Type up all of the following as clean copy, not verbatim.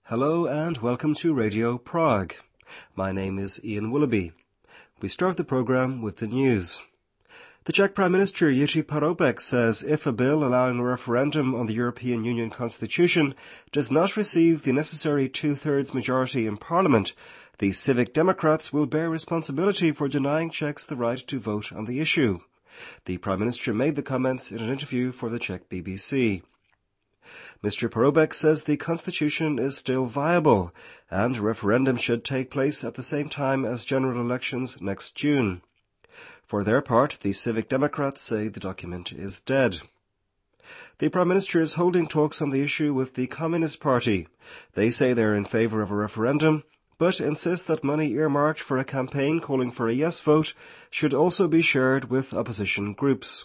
Hello and welcome to Radio Prague. My name is Ian Willoughby. We start the program with the news. The Czech Prime Minister Jiří Paroubek says if a bill allowing a referendum on the European Union Constitution does not receive the necessary two-thirds majority in Parliament, the Civic Democrats will bear responsibility for denying Czechs the right to vote on the issue. The Prime Minister made the comments in an interview for the Czech BBC. Mr. Paroubek says the constitution is still viable and a referendum should take place at the same time as general elections next June. For their part, the Civic Democrats say the document is dead. The Prime Minister is holding talks on the issue with the Communist Party. They say they're in favour of a referendum, but insist that money earmarked for a campaign calling for a yes vote should also be shared with opposition groups.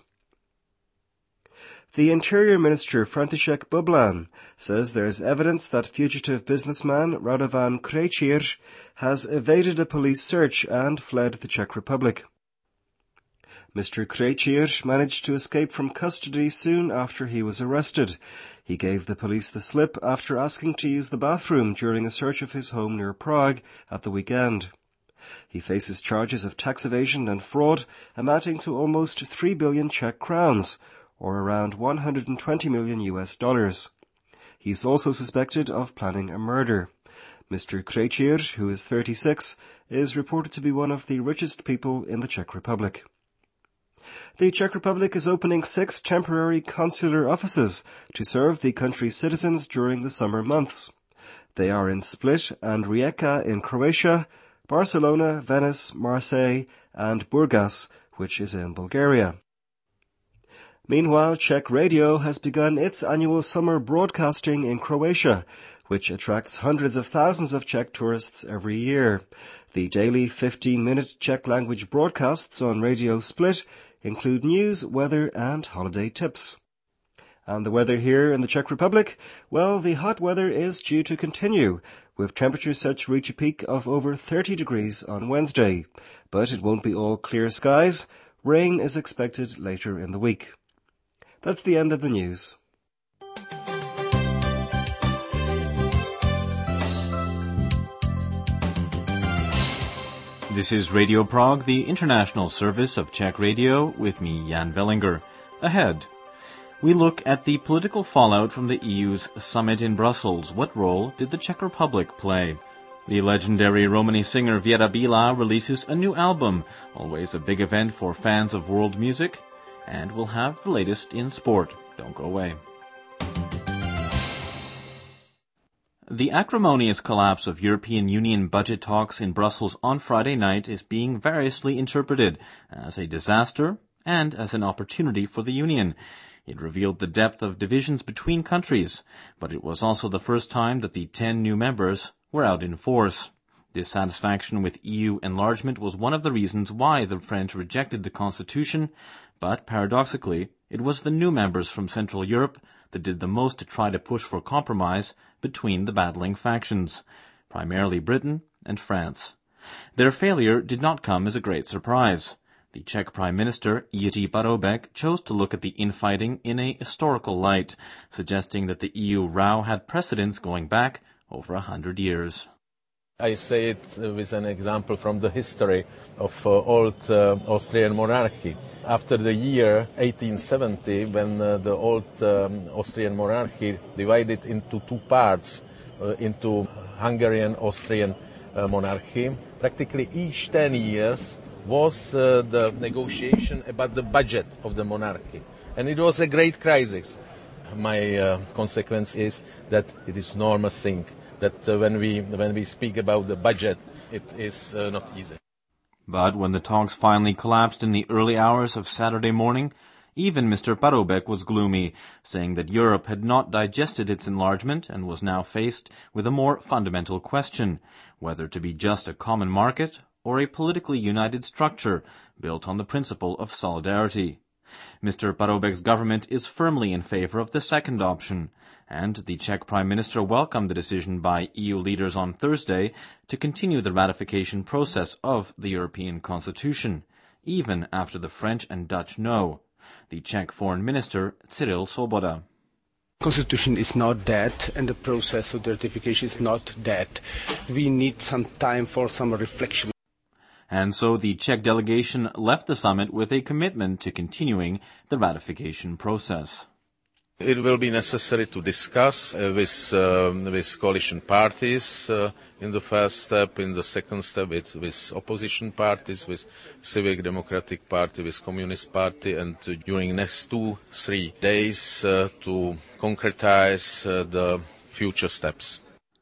The Interior Minister František Bublan says there is evidence that fugitive businessman Radovan Krejčíř has evaded a police search and fled the Czech Republic. Mr. Krejčíř managed to escape from custody soon after he was arrested. He gave the police the slip after asking to use the bathroom during a search of his home near Prague at the weekend. He faces charges of tax evasion and fraud amounting to almost 3 billion Czech crowns, or around $120 million. He is also suspected of planning a murder. Mr. Krejčíř, who is 36, is reported to be one of the richest people in the Czech Republic. The Czech Republic is opening 6 temporary consular offices to serve the country's citizens during the summer months. They are in Split and Rijeka in Croatia, Barcelona, Venice, Marseille, and Burgas, which is in Bulgaria. Meanwhile, Czech Radio has begun its annual summer broadcasting in Croatia, which attracts hundreds of thousands of Czech tourists every year. The daily 15-minute Czech-language broadcasts on Radio Split include news, weather, and holiday tips. And the weather here in the Czech Republic? Well, the hot weather is due to continue, with temperatures set to reach a peak of over 30 degrees on Wednesday. But it won't be all clear skies. Rain is expected later in the week. That's the end of the news. This is Radio Prague, the international service of Czech Radio, with me, Jan Bellinger. Ahead, we look at the political fallout from the EU's summit in Brussels. What role did the Czech Republic play? The legendary Romani singer Věra Bílá releases a new album, always a big event for fans of world music. And we'll have the latest in sport. Don't go away. The acrimonious collapse of European Union budget talks in Brussels on Friday night is being variously interpreted as a disaster and as an opportunity for the Union. It revealed the depth of divisions between countries, but it was also the first time that the 10 new members were out in force. Dissatisfaction with EU enlargement was one of the reasons why the French rejected the constitution, but paradoxically, it was the new members from Central Europe that did the most to try to push for compromise between the battling factions, primarily Britain and France. Their failure did not come as a great surprise. The Czech Prime Minister, Jiří Paroubek, chose to look at the infighting in a historical light, suggesting that the EU row had precedents going back over 100 years. I say it with an example from the history of old Austrian monarchy. After the year 1870, when the old Austrian monarchy divided into 2 parts, into Hungarian-Austrian monarchy, practically each 10 years was the negotiation about the budget of the monarchy. And it was a great crisis. My consequence is that it is normal thing that when we speak about the budget, it is not easy. But when the talks finally collapsed in the early hours of Saturday morning, even Mr. Paroubek was gloomy, saying that Europe had not digested its enlargement and was now faced with a more fundamental question, whether to be just a common market or a politically united structure built on the principle of solidarity. Mr. Paroubek's government is firmly in favor of the second option, and the Czech Prime Minister welcomed the decision by EU leaders on Thursday to continue the ratification process of the European Constitution, even after the French and Dutch no. The Czech Foreign Minister, Cyril Svoboda. Constitution is not dead, and the process of the ratification is not dead. We need some time for some reflection. And so the Czech delegation left the summit with a commitment to continuing the ratification process. It will be necessary to discuss with coalition parties in the first step, in the second step with opposition parties, with Civic Democratic Party, with Communist Party, and during next 2-3 days to concretize the future steps.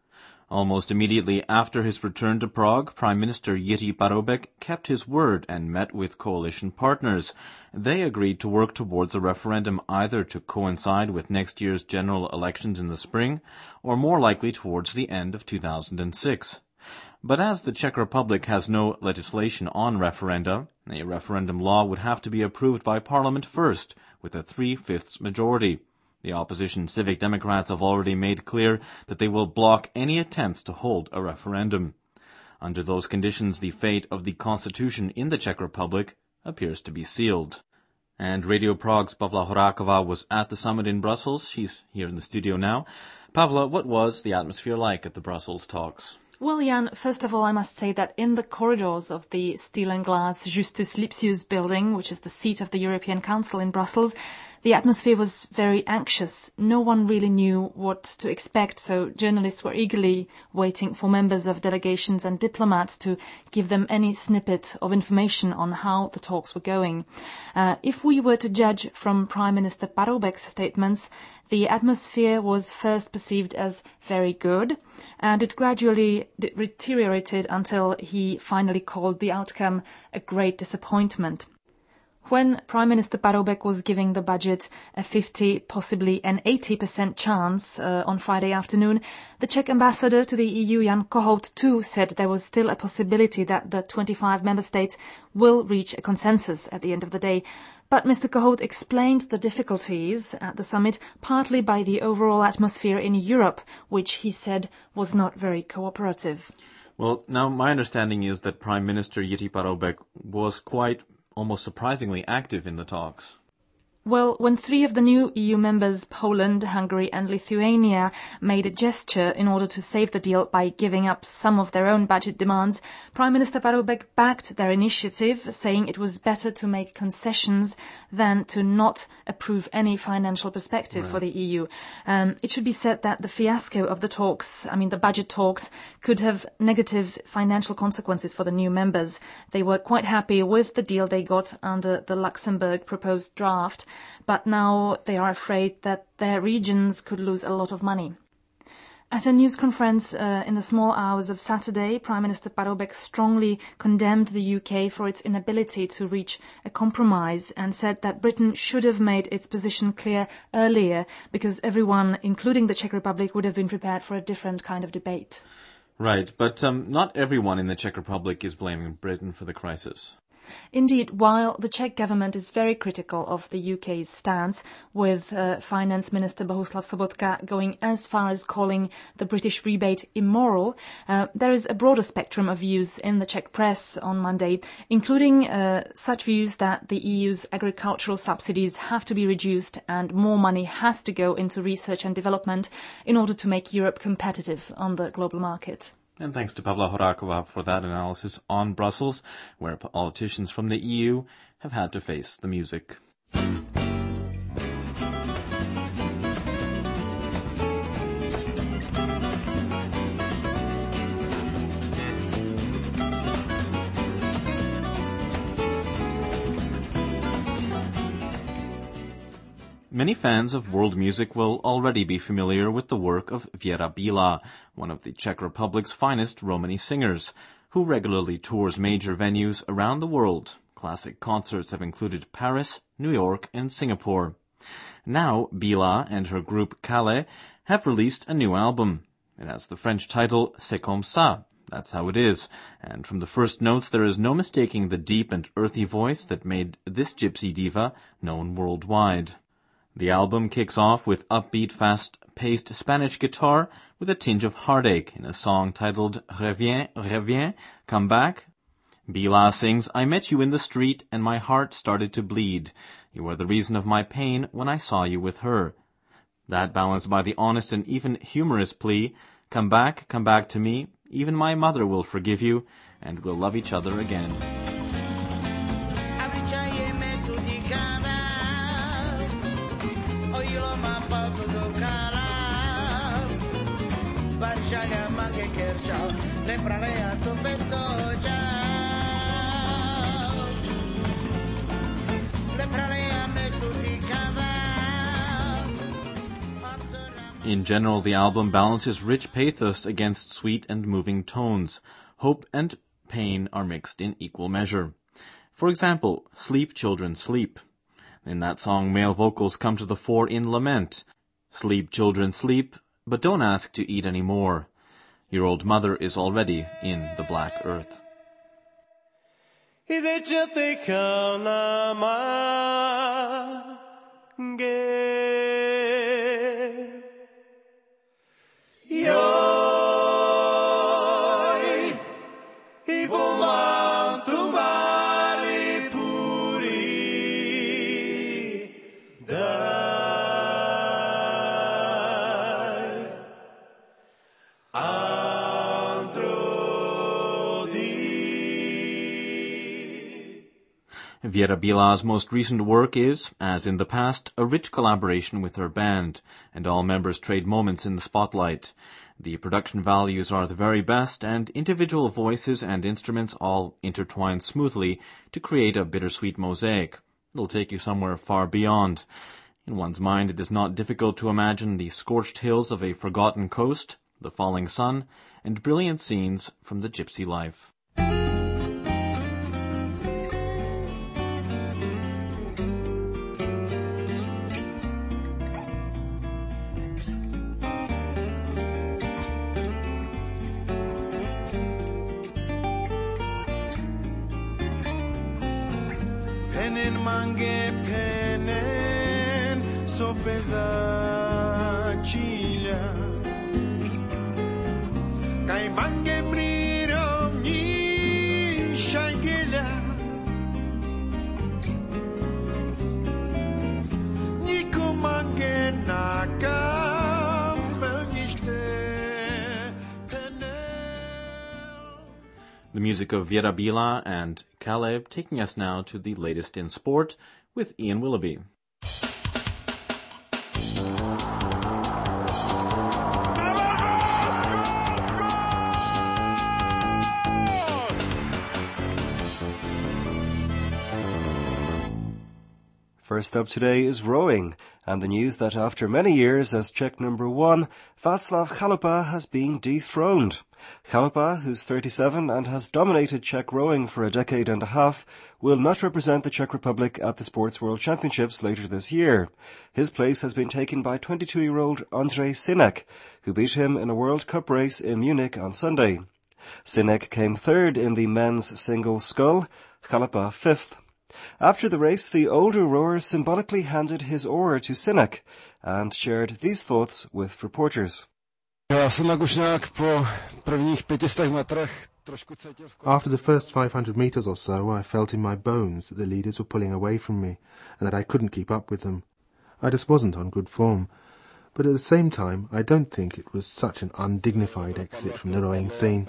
Almost immediately after his return to Prague, Prime Minister Jiří Paroubek kept his word and met with coalition partners. They agreed to work towards a referendum either to coincide with next year's general elections in the spring, or more likely towards the end of 2006. But as the Czech Republic has no legislation on referenda, a referendum law would have to be approved by Parliament first, with a 3/5 majority. The opposition Civic Democrats have already made clear that they will block any attempts to hold a referendum. Under those conditions, the fate of the constitution in the Czech Republic appears to be sealed. And Radio Prague's Pavla Horáková was at the summit in Brussels. She's here in the studio now. Pavla, what was the atmosphere like at the Brussels talks? Well, Jan, first of all, I must say that in the corridors of the steel and glass Justus Lipsius building, which is the seat of the European Council in Brussels, the atmosphere was very anxious. No one really knew what to expect, so journalists were eagerly waiting for members of delegations and diplomats to give them any snippet of information on how the talks were going. If we were to judge from Prime Minister Paroubek's statements, the atmosphere was first perceived as very good, and it gradually deteriorated until he finally called the outcome a great disappointment. When Prime Minister Paroubek was giving the budget a 50, possibly an 80% chance on Friday afternoon, the Czech ambassador to the EU, Jan Kohout, too said there was still a possibility that the 25 member states will reach a consensus at the end of the day. But Mr. Kohout explained the difficulties at the summit partly by the overall atmosphere in Europe, which he said was not very cooperative. Well, now my understanding is that Prime Minister Jiří Paroubek was quite almost surprisingly active in the talks. Well, when 3 of the new EU members, Poland, Hungary and Lithuania, made a gesture in order to save the deal by giving up some of their own budget demands, Prime Minister Paroubek backed their initiative, saying it was better to make concessions than to not approve any financial perspective for the EU. It should be said that the fiasco of the talks, the budget talks, could have negative financial consequences for the new members. They were quite happy with the deal they got under the Luxembourg proposed draft, but now they are afraid that their regions could lose a lot of money. At a news conference in the small hours of Saturday, Prime Minister Paroubek strongly condemned the UK for its inability to reach a compromise and said that Britain should have made its position clear earlier because everyone, including the Czech Republic, would have been prepared for a different kind of debate. Right, but not everyone in the Czech Republic is blaming Britain for the crisis. Indeed, while the Czech government is very critical of the UK's stance, with Finance Minister Bohuslav Sobotka going as far as calling the British rebate immoral, there is a broader spectrum of views in the Czech press on Monday, including such views that the EU's agricultural subsidies have to be reduced and more money has to go into research and development in order to make Europe competitive on the global market. And thanks to Pavla Horáková for that analysis on Brussels, where politicians from the EU have had to face the music. Many fans of world music will already be familiar with the work of Věra Bílá, one of the Czech Republic's finest Romany singers, who regularly tours major venues around the world. Classic concerts have included Paris, New York, and Singapore. Now, Bílá and her group Calais have released a new album. It has the French title C'est comme ça. That's how it is. And from the first notes, there is no mistaking the deep and earthy voice that made this gypsy diva known worldwide. The album kicks off with upbeat, fast-paced Spanish guitar with a tinge of heartache in a song titled Reviens, Reviens, Come Back. Bílá sings, I met you in the street and my heart started to bleed. You were the reason of my pain when I saw you with her. That balanced by the honest and even humorous plea, come back to me, even my mother will forgive you, and we'll love each other again. In general, the album balances rich pathos against sweet and moving tones. Hope and pain are mixed in equal measure. For example, Sleep, Children, Sleep. In that song, male vocals come to the fore in lament. Sleep, children, sleep, but don't ask to eat any more. Your old mother is already in the black earth. Věra Bílá's most recent work is, as in the past, a rich collaboration with her band, and all members trade moments in the spotlight. The production values are the very best, and individual voices and instruments all intertwine smoothly to create a bittersweet mosaic. It'll take you somewhere far beyond. In one's mind, it is not difficult to imagine the scorched hills of a forgotten coast, the falling sun, and brilliant scenes from the gypsy life. The music of Věra Bílá and Caleb taking us now to the latest in sport with Ian Willoughby. First up today is rowing, and the news that after many years as Czech number 1, Václav Chalupa has been dethroned. Chalupa, who's 37 and has dominated Czech rowing for a decade and a half, will not represent the Czech Republic at the Sports World Championships later this year. His place has been taken by 22-year-old Ondřej Synek, who beat him in a World Cup race in Munich on Sunday. Synek came third in the men's single scull, Chalupa fifth. After the race, the older rower symbolically handed his oar to Synek and shared these thoughts with reporters. After the first 500 meters or so, I felt in my bones that the leaders were pulling away from me and that I couldn't keep up with them. I just wasn't on good form. But at the same time, I don't think it was such an undignified exit from the rowing scene.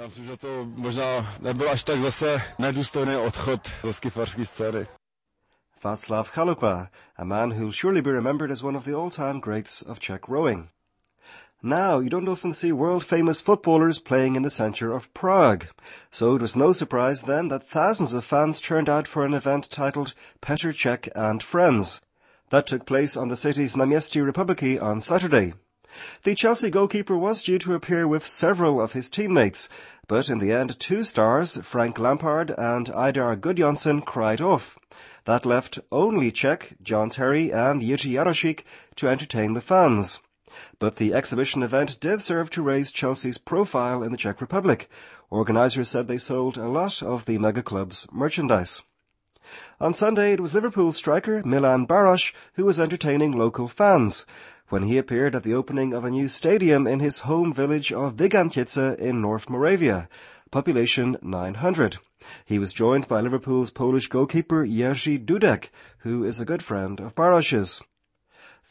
Václav Chalupa, a man who'll surely be remembered as one of the all-time greats of Czech rowing. Now, you don't often see world-famous footballers playing in the centre of Prague, so it was no surprise then that thousands of fans turned out for an event titled Petr Cech and Friends. That took place on the city's Náměstí Republiky on Saturday. The Chelsea goalkeeper was due to appear with several of his teammates, but in the end 2 stars, Frank Lampard and Aidar Gudjonsson, cried off. That left only Cech, John Terry and Jiří Jarošík to entertain the fans. But the exhibition event did serve to raise Chelsea's profile in the Czech Republic. Organisers said they sold a lot of the mega club's merchandise. On Sunday, it was Liverpool striker Milan Baros who was entertaining local fans when he appeared at the opening of a new stadium in his home village of Vygantice in North Moravia, population 900. He was joined by Liverpool's Polish goalkeeper Jerzy Dudek, who is a good friend of Baros's.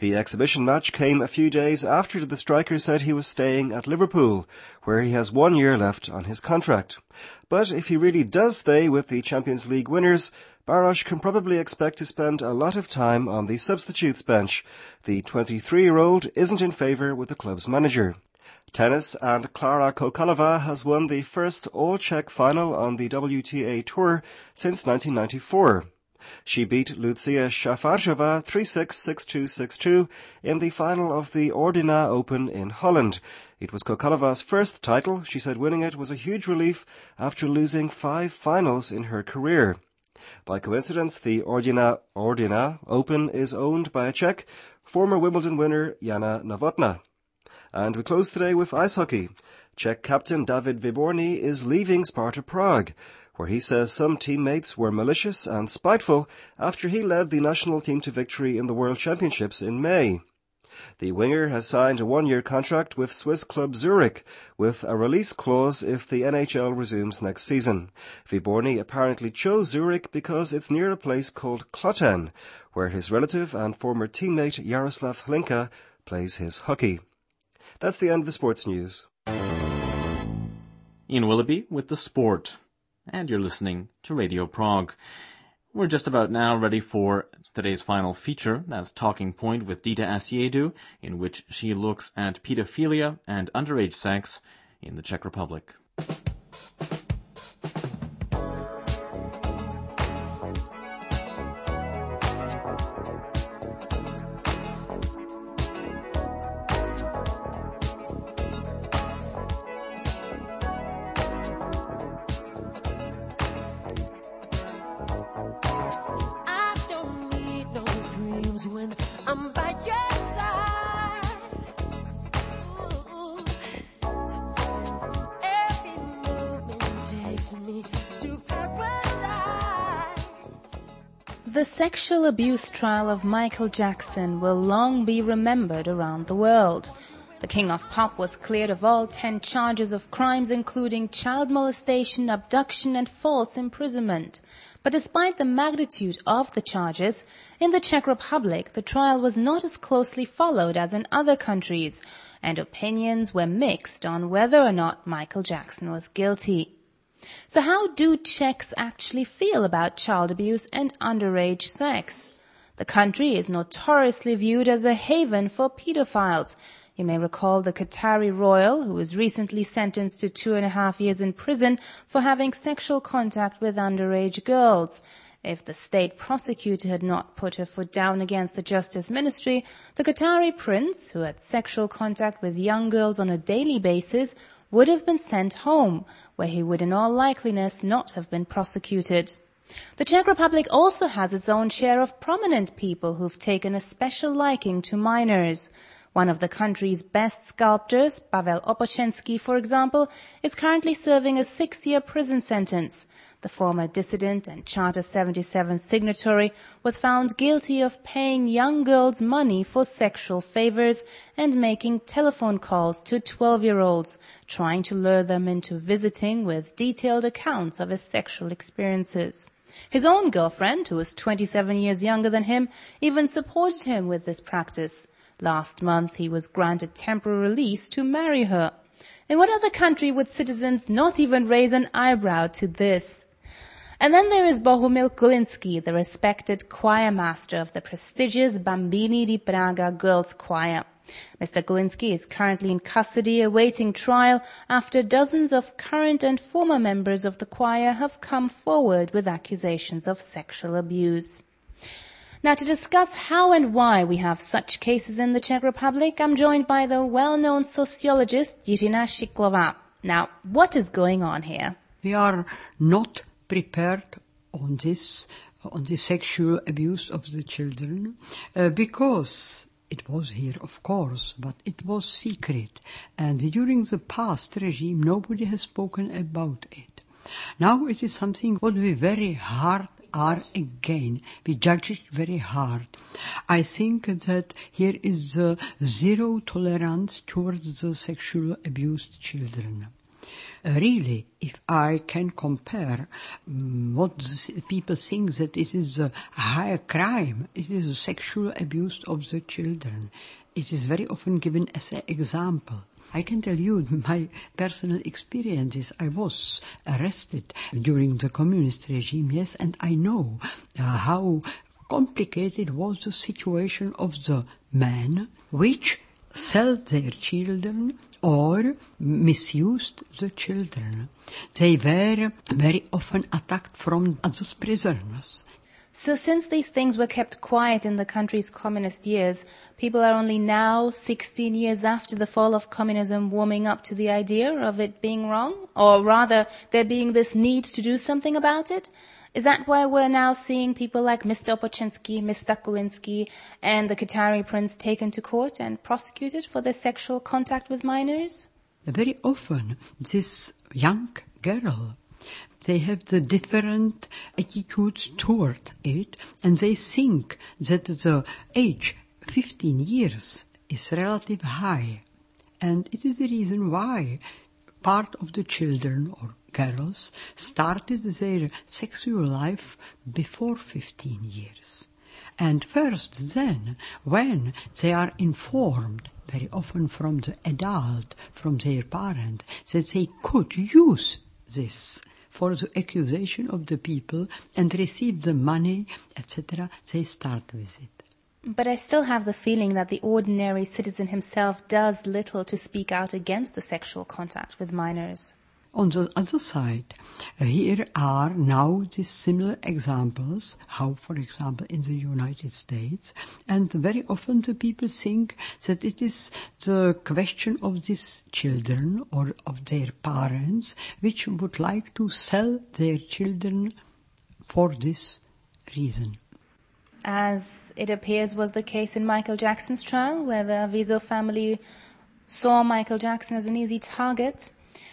The exhibition match came a few days after the striker said he was staying at Liverpool, where he has 1 year left on his contract. But if he really does stay with the Champions League winners, Baros can probably expect to spend a lot of time on the substitutes bench. The 23-year-old isn't in favour with the club's manager. Tennis, and Klara Kokalova has won the first all-Czech final on the WTA Tour since 1994. She beat Lucia Shafarjova 3-6, 6-2, 6-2 in the final of the Ordina Open in Holland. It was Kokalova's first title. She said winning it was a huge relief after losing 5 finals in her career. By coincidence, the Ordina Open is owned by a Czech, former Wimbledon winner Jana Novotná. And we close today with ice hockey. Czech captain David Vyborný is leaving Sparta Prague, where he says some teammates were malicious and spiteful after he led the national team to victory in the World Championships in May. The winger has signed a 1-year contract with Swiss club Zurich, with a release clause if the NHL resumes next season. Vyborný apparently chose Zurich because it's near a place called Kloten, where his relative and former teammate Jaroslav Hlinka plays his hockey. That's the end of the sports news. Ian Willoughby with the sport. And you're listening to Radio Prague. We're just about now ready for today's final feature. That's Talking Point with Dita Asiedu, in which she looks at pedophilia and underage sex in the Czech Republic. The sexual abuse trial of Michael Jackson will long be remembered around the world. The King of Pop was cleared of all 10 charges of crimes including child molestation, abduction and false imprisonment. But despite the magnitude of the charges, in the Czech Republic the trial was not as closely followed as in other countries, and opinions were mixed on whether or not Michael Jackson was guilty. So how do Czechs actually feel about child abuse and underage sex? The country is notoriously viewed as a haven for pedophiles. You may recall the Qatari royal, who was recently sentenced to 2.5 years in prison for having sexual contact with underage girls. If the state prosecutor had not put her foot down against the Justice Ministry, the Qatari prince, who had sexual contact with young girls on a daily basis, would have been sent home, where he would in all likeliness not have been prosecuted. The Czech Republic also has its own share of prominent people who've taken a special liking to minors. One of the country's best sculptors, Pavel Opocensky, for example, is currently serving a 6-year prison sentence. The former dissident and Charter 77 signatory was found guilty of paying young girls money for sexual favors and making telephone calls to 12-year-olds, trying to lure them into visiting with detailed accounts of his sexual experiences. His own girlfriend, who was 27 years younger than him, even supported him with this practice. Last month, he was granted temporary release to marry her. In what other country would citizens not even raise an eyebrow to this? And then there is Bohumil Kulinsky, the respected choir master of the prestigious Bambini di Praga Girls' Choir. Mr. Kulinsky is currently in custody awaiting trial after dozens of current and former members of the choir have come forward with accusations of sexual abuse. Now, to discuss how and why we have such cases in the Czech Republic, I'm joined by the well-known sociologist Jiřina Šiklová. Now, what is going on here? We are not prepared on this sexual abuse of the children, because it was here, of course, but it was secret. And during the past regime, nobody has spoken about it. Now it is something what we very hard are again. We judge it very hard. I think that here is the zero tolerance towards the sexual abused children. Really, if I can compare what people think that it is a higher crime, it is a sexual abuse of the children. It is very often given as an example. I can tell you my personal experiences. I was arrested during the communist regime, yes, and I know how complicated was the situation of the men which sold their children or misused the children. They were very often attacked from other prisoners. So since these things were kept quiet in the country's communist years, people are only now, 16 years after the fall of communism, warming up to the idea of it being wrong? Or rather, there being this need to do something about it? Is that why we're now seeing people like Mr. Opoczynski, Mr. Kulinsky, and the Qatari prince taken to court and prosecuted for their sexual contact with minors? Very often, this young girl, they have the different attitudes toward it, and they think that the age 15 years is relatively high. And it is the reason why part of the children or girls started their sexual life before 15 years. And first then, when they are informed, very often from the adult, from their parent, that they could use this for the accusation of the people and receive the money, etc., they start with it. But I still have the feeling that the ordinary citizen himself does little to speak out against the sexual contact with minors. On the other side, here are now these similar examples, how, for example, in the United States, and very often the people think that it is the question of these children or of their parents which would like to sell their children for this reason. As it appears was the case in Michael Jackson's trial, where the Wiesel family saw Michael Jackson as an easy target.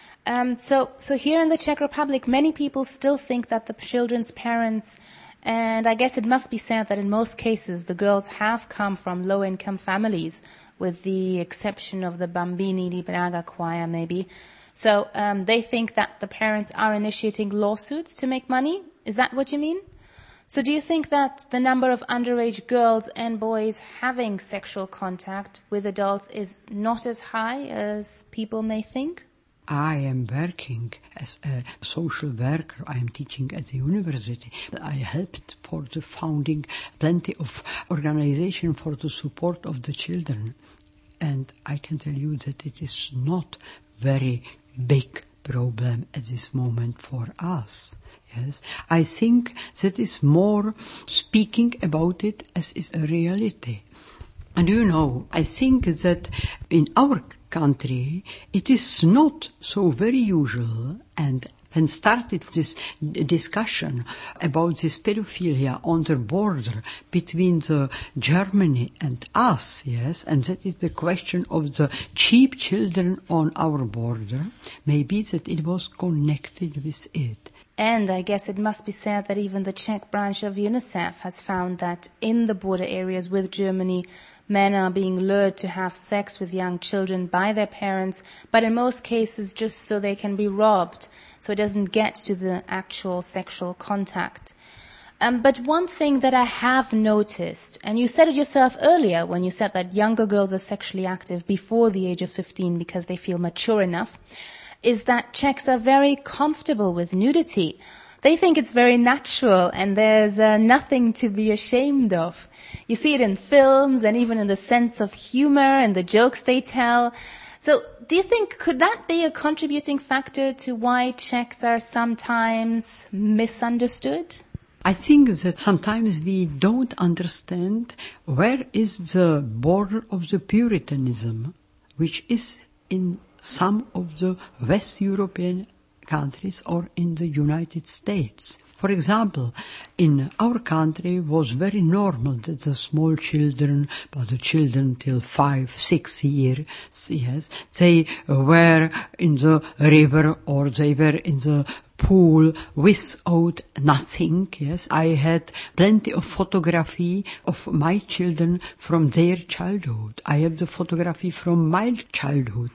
So here in the Czech Republic, many people still think that the children's parents, and I guess it must be said that in most cases the girls have come from low-income families, with the exception of the Bambini di Braga choir maybe. So they think that the parents are initiating lawsuits to make money. Is that what you mean? So do you think that the number of underage girls and boys having sexual contact with adults is not as high as people may think? I am working as a social worker. I am teaching at the university. I helped for the founding plenty of organization for the support of the children. And I can tell you that it is not very big problem at this moment for us. Yes, I think that is more speaking about it as is a reality. And you know, I think that in our country it is not so very usual, and when started this discussion about this pedophilia on the border between the Germany and us, yes, and that is the question of the cheap children on our border, maybe that it was connected with it. And I guess it must be said that even the Czech branch of UNICEF has found that in the border areas with Germany, men are being lured to have sex with young children by their parents, but in most cases just so they can be robbed, so it doesn't get to the actual sexual contact. But one thing that I have noticed, and you said it yourself earlier when you said that younger girls are sexually active before the age of 15 because they feel mature enough, is that Czechs are very comfortable with nudity. They think it's very natural and there's nothing to be ashamed of. You see it in films and even in the sense of humor and the jokes they tell. So do you think, could that be a contributing factor to why Czechs are sometimes misunderstood? I think that sometimes we don't understand where is the border of the Puritanism, which is in some of the West European countries or in the United States. For example, in our country it was very normal that the small children, but the children till 5, 6 years, yes, they were in the river or they were in the pool without nothing, yes. I had plenty of photography of my children from their childhood. I have the photography from my childhood.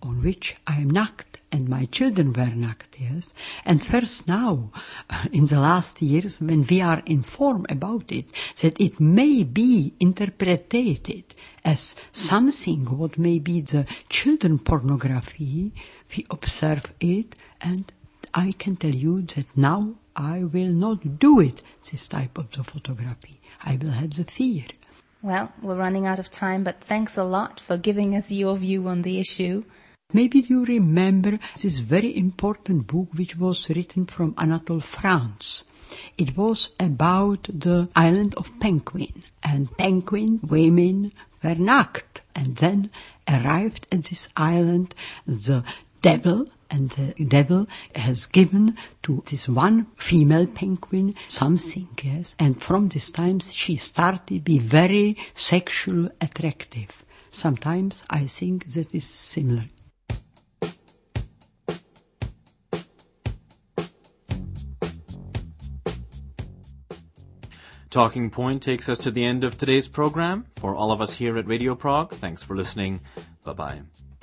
on which I am nackt, and my children were nackt, yes. And first now, in the last years, when we are informed about it, that it may be interpreted as something what may be the children pornography, we observe it, and I can tell you that now I will not do it, this type of the photography. I will have the fear. Well, we're running out of time, but thanks a lot for giving us your view on the issue. Maybe you remember this very important book which was written from Anatole France. It was about the island of Penguin, and penguin women were nackt, and then arrived at this island the devil, and the devil has given to this one female penguin something, yes, and from this time she started to be very sexually attractive. Sometimes I think that is similar. Talking Point takes us to the end of today's program. For all of us here at Radio Prague, thanks for listening. Bye-bye.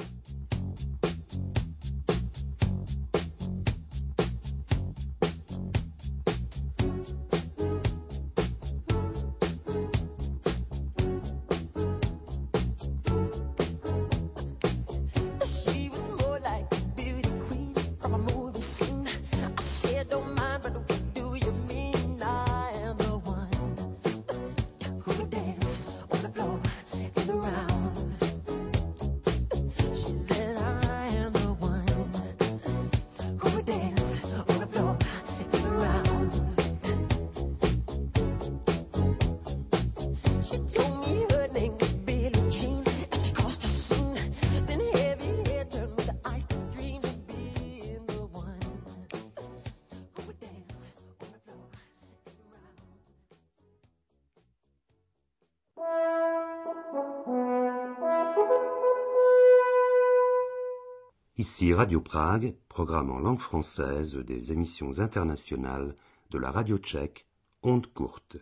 Ici Radio Prague, programme en langue française des émissions internationales de la radio tchèque, Ondes courtes.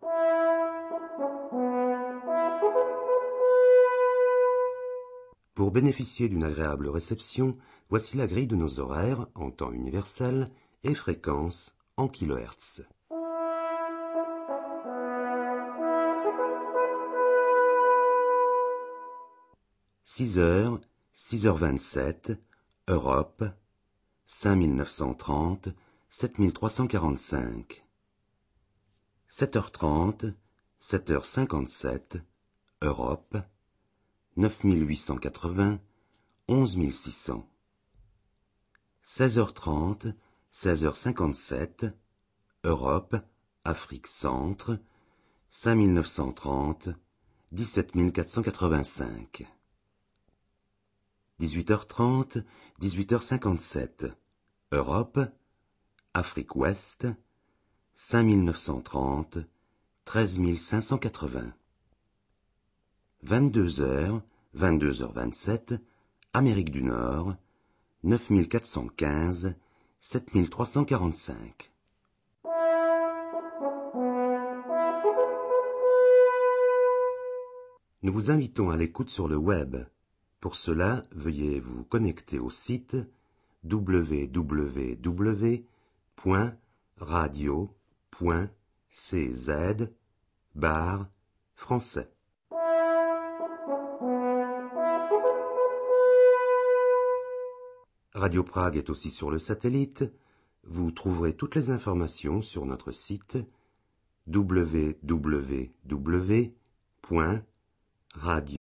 Pour bénéficier d'une agréable réception, voici la grille de nos horaires en temps universel et fréquence en kHz. 6h, 6h27, Europe, 5930, 7345. 7h30, 7h57, Europe, 9880, 11600. 16h30, 16h57, Europe, Afrique Centre, 5930, 17485. 18h30, 18h57, Europe, Afrique Ouest, 5930, 13580. 22h, 22h27, Amérique du Nord, 9415, 7345. Nous vous invitons à l'écoute sur le web. Pour cela, veuillez vous connecter au site www.radio.cz/français. Radio Prague est aussi sur le satellite. Vous trouverez toutes les informations sur notre site www.radio.cz/français.